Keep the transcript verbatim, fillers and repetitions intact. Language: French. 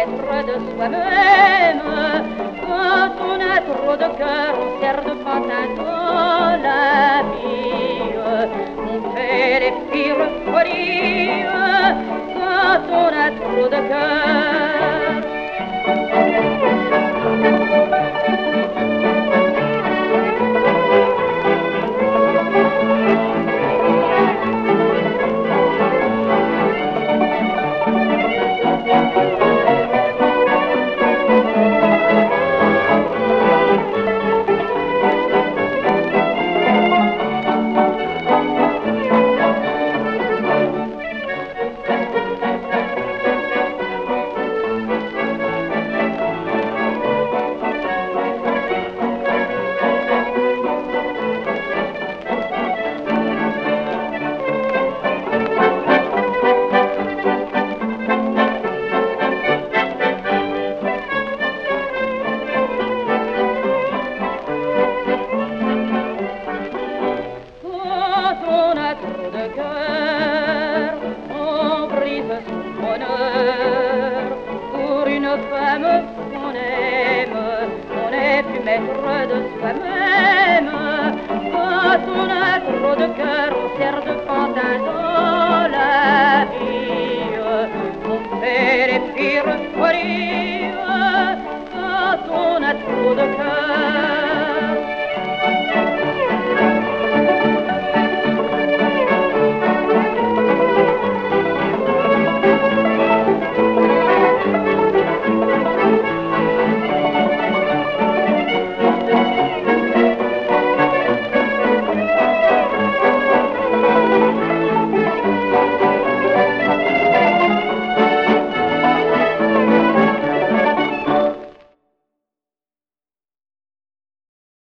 maître de soi-même. Quand on a trop de cœur, on sert de pantin dans la vie. On fait les pires folies quand on a trop de cœur. Femme qu'on aime, on n'est plus maître de soi-même. Quand on a trop de cœur, on sert de pantin dans la vie. On fait les pires folies quand on a trop de